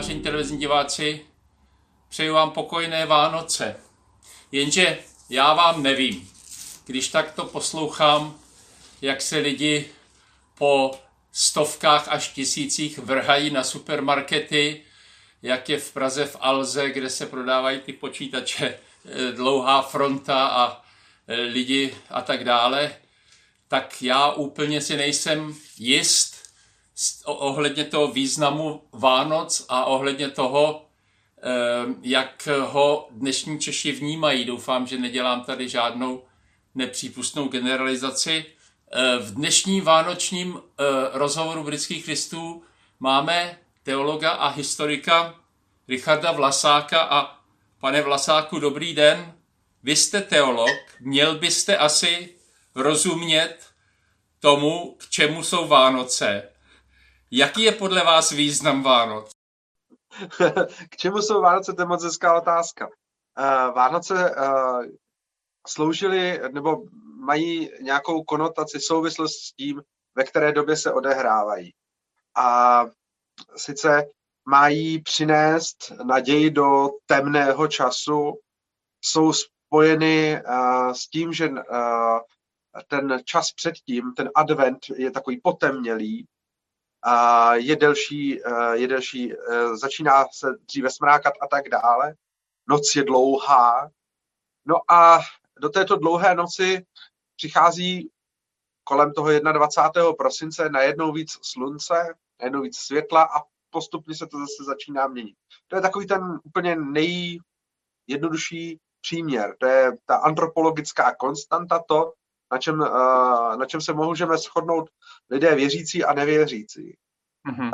vážení televizní diváci, přeju vám pokojné Vánoce. Jenže já vám nevím, když takto poslouchám, jak se lidi po stovkách až tisících vrhají na supermarkety, jak je v Praze v Alze, kde se prodávají ty počítače, dlouhá fronta a lidi a tak dále, tak já úplně si nejsem jist ohledně toho významu Vánoc a ohledně toho, jak ho dnešní Češi vnímají. Doufám, že nedělám tady žádnou nepřípustnou generalizaci. V dnešním vánočním rozhovoru Britských listů máme teologa a historika Richarda Vlasáka. A pane Vlasáku, dobrý den. Vy jste teolog, měl byste asi rozumět tomu, k čemu jsou Vánoce. Jaký je podle vás význam Vánoc? K čemu jsou Vánoce, to je moc hezká otázka. Vánoce sloužily nebo mají nějakou konotaci, souvislost s tím, ve které době se odehrávají. A sice mají přinést naději do temného času, jsou spojeny s tím, že ten čas předtím, ten advent je takový potemnělý, je delší, začíná se dříve smrákat a tak dále. Noc je dlouhá. No a do této dlouhé noci přichází kolem toho 21. prosince najednou víc slunce, najednou víc světla a postupně se to zase začíná měnit. To je takový ten úplně nejjednodušší příměr. To je ta antropologická konstanta, to, na čem se můžeme shodnout lidé věřící a nevěřící. Mm-hmm.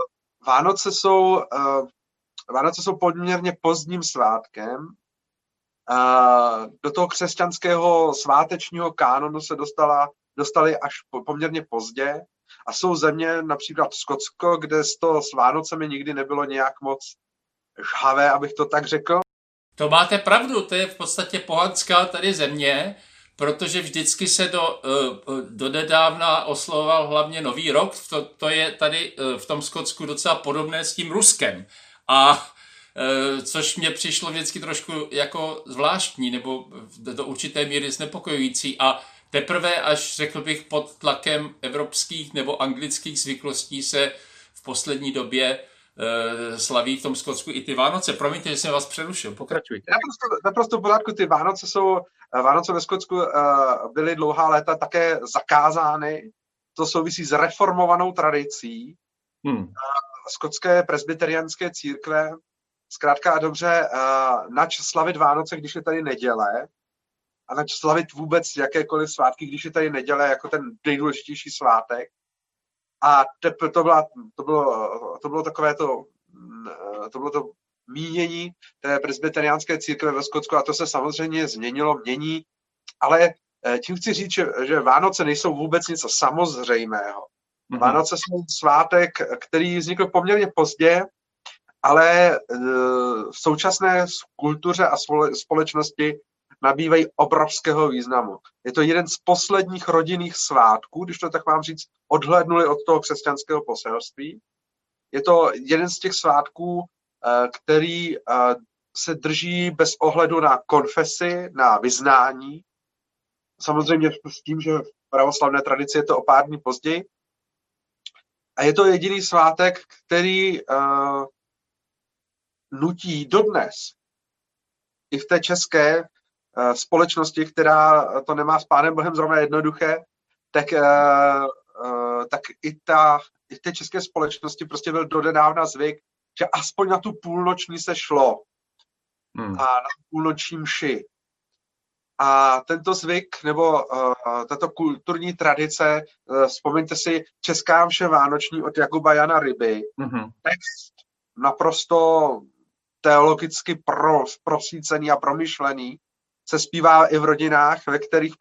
Vánoce jsou poměrně pozdním svátkem. Do toho křesťanského svátečního kánonu se dostali až poměrně pozdě. A jsou země, například Skotsko, kde to s Vánocemi nikdy nebylo nějak moc žhavé, abych to tak řekl. To máte pravdu, to je v podstatě pohanská tady země, protože vždycky se do nedávna oslovoval hlavně Nový rok. To je tady v tom Skotsku docela podobné s tím Ruskem. A což mě přišlo vždycky trošku jako zvláštní nebo do určité míry znepokojující. A teprve až, řekl bych, pod tlakem evropských nebo anglických zvyklostí se v poslední době slaví v tom Skotsku i ty Vánoce. Promiňte, že jsem vás přerušil, pokračujte. Naprosto v pořádku, ty Vánoce ve Skotsku byly dlouhá léta také zakázány. To souvisí s reformovanou tradicí skotské presbyteriánské církve. Zkrátka a dobře, nač slavit Vánoce, když je tady neděle, a nač slavit vůbec jakékoliv svátky, když je tady neděle jako ten nejdůležitější svátek. A to bylo to mínění té presbyteriánské církve ve Skotsku a to se samozřejmě mění, ale tím chci říct, že Vánoce nejsou vůbec něco samozřejmého. Mm-hmm. Vánoce jsou svátek, který vznikl poměrně pozdě, ale v současné kultuře a společnosti nabývají obrovského významu. Je to jeden z posledních rodinných svátků, když to tak mám říct, odhlédnuli od toho křesťanského poselství. Je to jeden z těch svátků, který se drží bez ohledu na konfesi, na vyznání. Samozřejmě s tím, že v pravoslavné tradici je to o pár dní později. A je to jediný svátek, který nutí dodnes i v té české společnosti, která to nemá s Pánem Bohem zrovna jednoduché, tak i v té české společnosti prostě byl dodedávna zvyk, že aspoň na tu půlnoční se šlo a na půlnoční mši. A tento zvyk, nebo tato kulturní tradice, vzpomeňte si Česká mše vánoční od Jakuba Jana Ryby, text naprosto teologicky prosvícený a promyšlený, se zpívá i v rodinách, ve kterých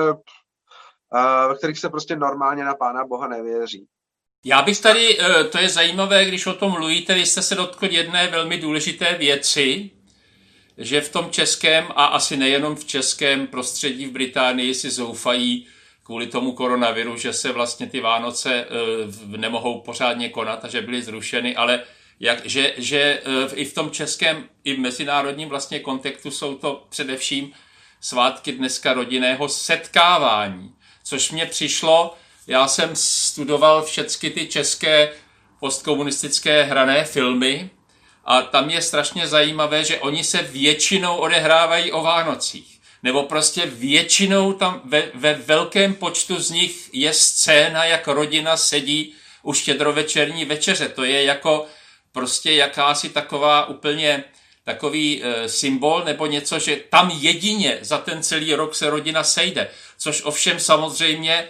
se prostě normálně na Pána Boha nevěří. Já bych tady, to je zajímavé, když o tom mluvíte, vy jste se dotkl jedné velmi důležité věci, že v tom českém a asi nejenom v českém prostředí v Británii si zoufají kvůli tomu koronaviru, že se vlastně ty Vánoce nemohou pořádně konat a že byly zrušeny, ale že i v tom českém, i v mezinárodním vlastně kontextu jsou to především svátky dneska rodinného setkávání, což mě přišlo, já jsem studoval všechny ty české postkomunistické hrané filmy a tam je strašně zajímavé, že oni se většinou odehrávají o Vánocích. Nebo prostě většinou tam ve velkém počtu z nich je scéna, jak rodina sedí u štědrovečerní večeře. To je jako prostě jakási taková úplně takový symbol nebo něco, že tam jedině za ten celý rok se rodina sejde. Což ovšem samozřejmě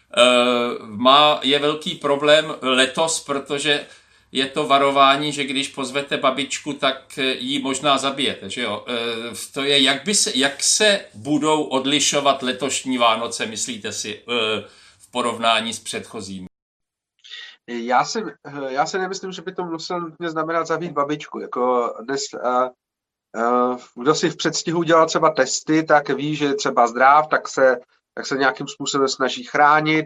je velký problém letos, protože je to varování, že když pozvete babičku, tak ji možná zabijete. Že jo? To je, jak se budou odlišovat letošní Vánoce, myslíte si, v porovnání s předchozími? Já si nemyslím, že by to muselo nutně znamenat zabít babičku. Jako dnes, kdo si v předstihu dělal třeba testy, tak ví, že je třeba zdrav, tak se nějakým způsobem snaží chránit.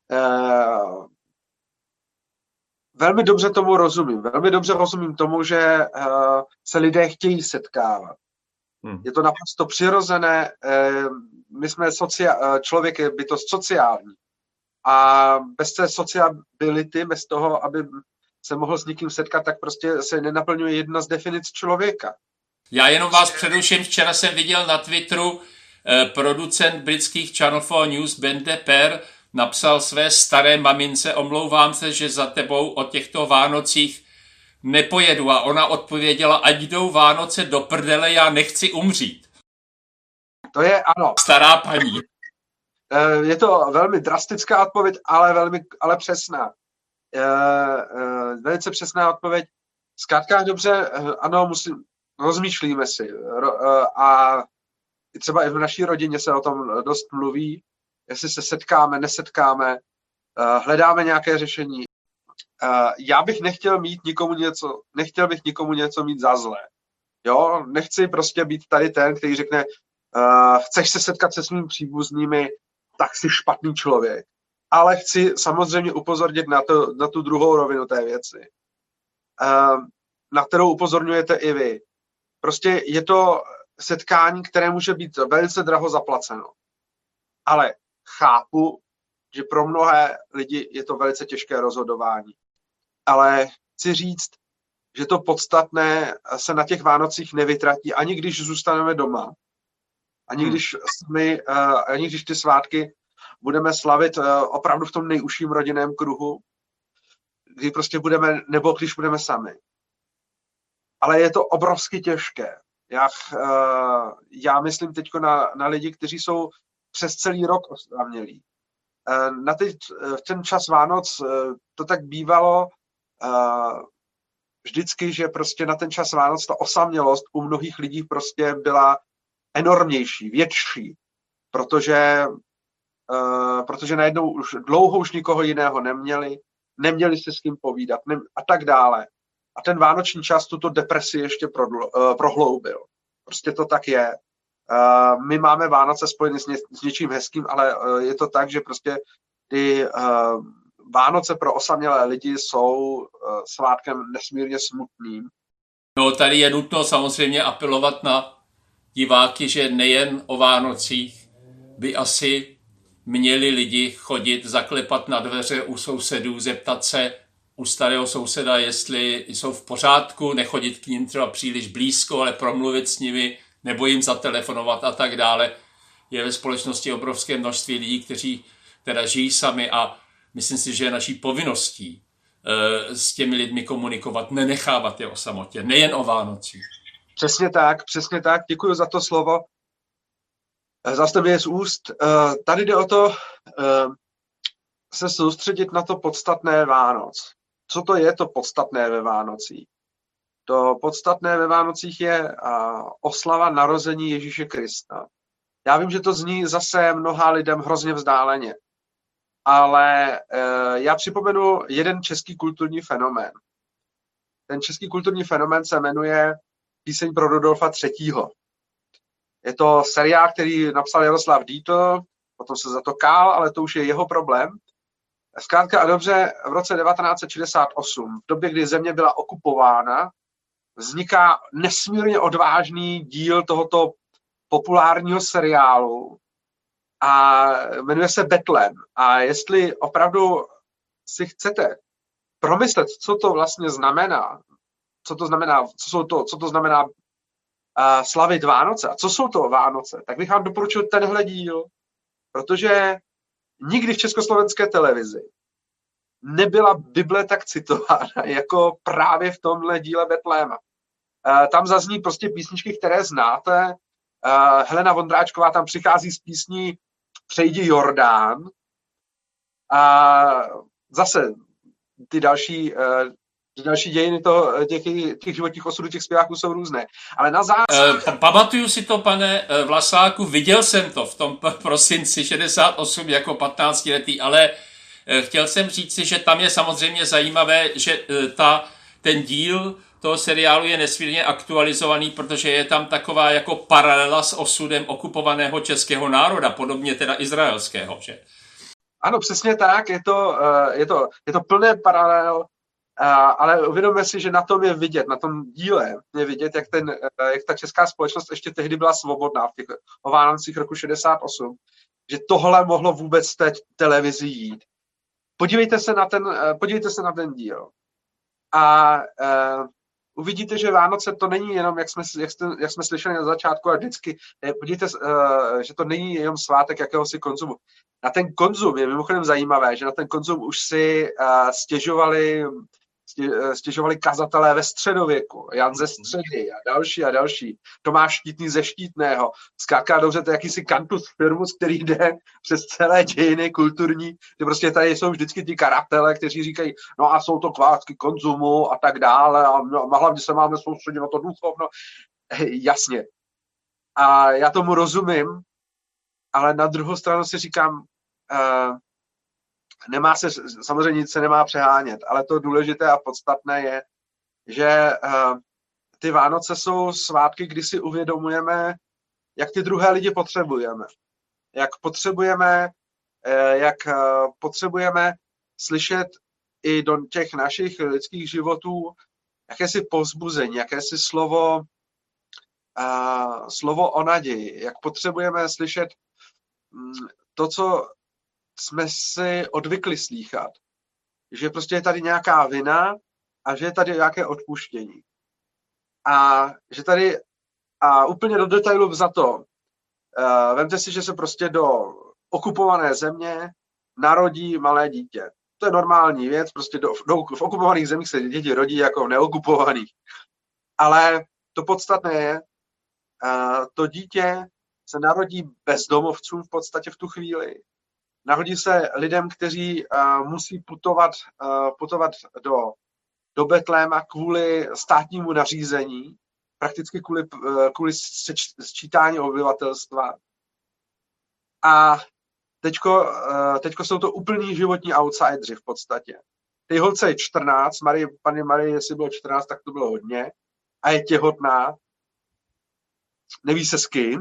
Velmi dobře tomu rozumím. Velmi dobře rozumím tomu, že se lidé chtějí setkávat. Je to naprosto přirozené. My jsme člověk je bytost sociální. A bez té sociability, bez toho, aby se mohl s někým setkat, tak prostě se nenaplňuje jedna z definic člověka. Já jenom vás přeruším. Včera jsem viděl na Twitteru, producent britských Channel 4 News Ben DePer napsal své staré mamince: omlouvám se, že za tebou o těchto Vánocích nepojedu. A ona odpověděla: ať jdou Vánoce do prdele, já nechci umřít. To je ano. Stará paní. Je to velmi drastická odpověď, ale přesná. Velice přesná odpověď. Zkrátka dobře, ano, rozmýšlíme si. A třeba i v naší rodině se o tom dost mluví, jestli se setkáme, nesetkáme, hledáme nějaké řešení. Já bych nechtěl bych nikomu něco mít za zlé. Jo, nechci prostě být tady ten, který řekne, chceš se setkat se svými příbuznými, tak jsi špatný člověk. Ale chci samozřejmě upozornit na tu druhou rovinu té věci, na kterou upozorňujete i vy. Prostě je to setkání, které může být velice draho zaplaceno. Ale chápu, že pro mnohé lidi je to velice těžké rozhodování. Ale chci říct, že to podstatné se na těch Vánocích nevytratí, ani když zůstaneme doma. Ani když ty svátky budeme slavit opravdu v tom nejužším rodinném kruhu, kdy prostě nebo když budeme sami. Ale je to obrovsky těžké. Já myslím teď na lidi, kteří jsou přes celý rok osamělí. V ten čas Vánoc to tak bývalo vždycky, že prostě na ten čas Vánoc ta osamělost u mnohých lidí prostě byla enormnější, větší, protože najednou dlouho už nikoho jiného neměli se s kým povídat a tak dále. A ten vánoční čas tuto depresi ještě prohloubil. Prostě to tak je. My máme Vánoce spojeny s něčím hezkým, ale je to tak, že prostě ty Vánoce pro osamělé lidi jsou svátkem nesmírně smutným. No, tady je nutno samozřejmě apelovat na diváky, že nejen o Vánocích by asi měli lidi chodit, zaklepat na dveře u sousedů, zeptat se u starého souseda, jestli jsou v pořádku, nechodit k ním třeba příliš blízko, ale promluvit s nimi, nebo jim zatelefonovat a tak dále. Je ve společnosti obrovské množství lidí, kteří teda žijí sami a myslím si, že je naší povinností s těmi lidmi komunikovat, nenechávat je o samotě, nejen o Vánocích. Přesně tak, děkuji za to slovo. Zase mi je z úst. Tady jde o to se soustředit na to podstatné Vánoc. Co to je to podstatné ve Vánocích? To podstatné ve Vánocích je oslava narození Ježíše Krista. Já vím, že to zní zase mnoha lidem hrozně vzdáleně, ale já připomenu jeden český kulturní fenomén. Ten český kulturní fenomén se jmenuje Píseň pro Rudolfa III. Je to seriál, který napsal Jaroslav Dítl, potom se za to kál, ale to už je jeho problém. Zkrátka a dobře, v roce 1968, v době, kdy země byla okupována, vzniká nesmírně odvážný díl tohoto populárního seriálu a jmenuje se Betlém. A jestli opravdu si chcete promyslet, co to vlastně znamená, co to znamená slavit Vánoce a co jsou to Vánoce, tak bych vám doporučil tenhle díl, protože nikdy v československé televizi nebyla Bible tak citována jako právě v tomhle díle Betléma. Tam zazní prostě písničky, které znáte. Helena Vondráčková tam přichází s písní Přejdi Jordán. A zase ty další dějiny těch životních osudů těch zpěváků jsou různé. Ale na Pamatuju si to, pane Vlasáku, viděl jsem to v tom prosinci 68 jako 15letý, ale chtěl jsem říct si, že tam je samozřejmě zajímavé, že ten díl toho seriálu je nesmírně aktualizovaný, protože je tam taková jako paralela s osudem okupovaného českého národa, podobně teda izraelského, že? Ano, přesně tak, je to plné paralel, ale uvědomme si, že na tom je vidět, na tom díle je vidět, jak ta česká společnost ještě tehdy byla svobodná o Vánocích roku 68, že tohle mohlo vůbec té televizi jít. Podívejte se na ten díl a uvidíte, že Vánoce to není jenom, jak jsme slyšeli na začátku a vždycky, podívejte, že to není jenom svátek jakéhosi konzumu. Na ten konzum je mimochodem zajímavé, že na ten konzum už si stěžovali kazatelé ve středověku, Jan ze Středy a další, Tomáš Štítný ze Štítného. Zkrátka dobře, to je jakýsi cantus firmus, který jde přes celé dějiny kulturní, že prostě tady jsou vždycky ti karatele, kteří říkají, no a jsou to kvátky konzumu a tak dále a hlavně se máme soustředit na to duchovno. Jasně. A já tomu rozumím, ale na druhou stranu si říkám, samozřejmě nic se nemá přehánět, ale to důležité a podstatné je, že ty Vánoce jsou svátky, kdy si uvědomujeme, jak ty druhé lidi potřebujeme. Jak potřebujeme slyšet i do těch našich lidských životů jakési povzbuzení, jakési slovo o naději. Jak potřebujeme slyšet to, co jsme si odvykli slýchat, že prostě je tady nějaká vina a že je tady nějaké odpuštění. A že tady, a úplně do detailu vzato, vemte si, že se prostě do okupované země narodí malé dítě. To je normální věc, prostě v okupovaných zemích se děti rodí jako v neokupovaných. Ale to podstatné je, to dítě se narodí bezdomovcům v podstatě v tu chvíli. Narodí se lidem, kteří musí putovat do Betléma kvůli státnímu nařízení, prakticky kvůli sčítání obyvatelstva. A teďko jsou to úplní životní outsideri v podstatě. Tej holce je 14, paní Marie, jestli bylo 14, tak to bylo hodně, a je těhotná, neví se s kým,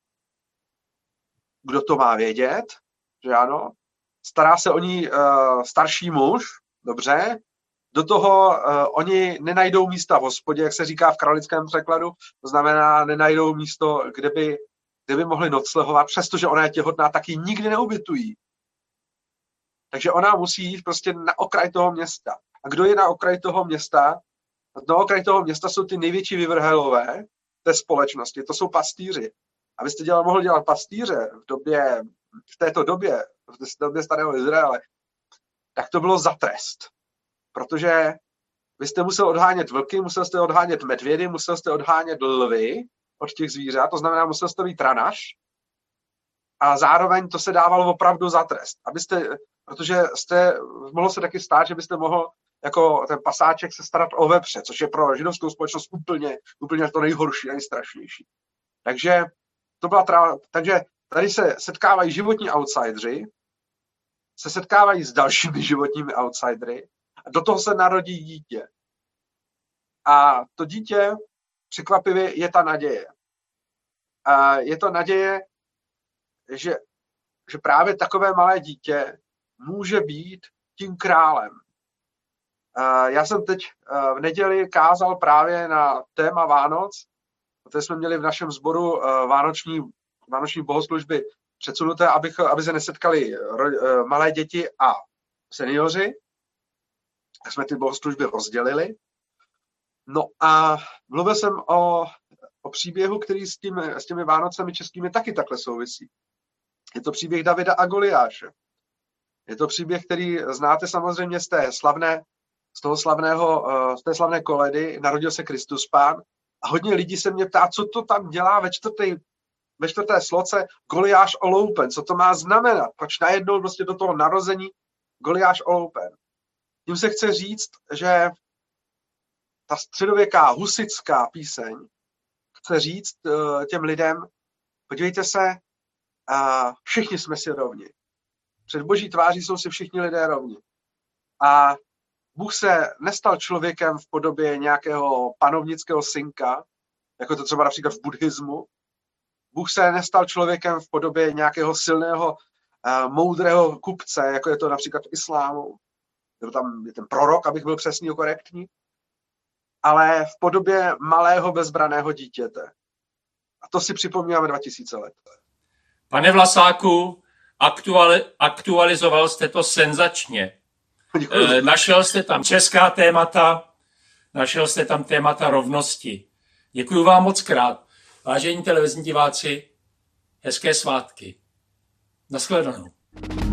kdo to má vědět, že ano, stará se o ní starší muž, dobře, do toho oni nenajdou místa v hospodě, jak se říká v kralickém překladu, to znamená, nenajdou místo, kde by mohli noclehovat, přestože ona je těhotná, tak ji nikdy neubytují. Takže ona musí jít prostě na okraj toho města. A kdo je na okraji toho města? Na okraji toho města jsou ty největší vyvrhelové té společnosti, to jsou pastýři. Abyste mohl dělat pastýře v této době starého Izraele, tak to bylo za trest. Protože vy jste musel odhánět vlky, musel jste odhánět medvědy, musel jste odhánět lvy od těch zvířat, to znamená, musel jste být tranař a zároveň to se dávalo opravdu za trest. Protože mohlo se taky stát, že byste mohl jako ten pasáček se starat o vepře, což je pro židovskou společnost úplně to nejhorší, nejstrašnější. Takže takže tady se setkávají životní outsideri, se setkávají s dalšími životními outsidery a do toho se narodí dítě. A to dítě, překvapivě, je ta naděje. A je to naděje, že právě takové malé dítě může být tím králem. Já jsem teď v neděli kázal právě na téma Vánoc, protože jsme měli v našem sboru vánoční bohoslužby předsunuté, aby se nesetkali malé děti a seniori. Tak jsme ty bohoslužby rozdělili. No a mluvil jsem o příběhu, který s těmi Vánocemi českými taky takhle souvisí. Je to příběh Davida a Goliáše. Je to příběh, který znáte samozřejmě z té slavné koledy Narodil se Kristus Pán. A hodně lidí se mě ptá, co to tam dělá ve čtvrté sloce Goliáš oloupen, co to má znamenat, proč najednou prostě do toho narození Goliáš oloupen. Tím se chce říct, že ta středověká husitská píseň chce říct těm lidem, podívejte se, všichni jsme si rovni. Před Boží tváří jsou si všichni lidé rovni. A Bůh se nestal člověkem v podobě nějakého panovnického synka, jako to třeba například v buddhismu. Bůh se nestal člověkem v podobě nějakého silného, moudrého kupce, jako je to například v islámu. Tam je ten prorok, abych byl přesný a korektní. Ale v podobě malého bezbraného dítěte. A to si připomínáme 2000 let. Pane Vlasáku, aktualizoval jste to senzačně. Našel jste tam česká témata, našel jste tam témata rovnosti. Děkuji vám moc krát. Vážení televizní diváci, hezké svátky. Nashledanou.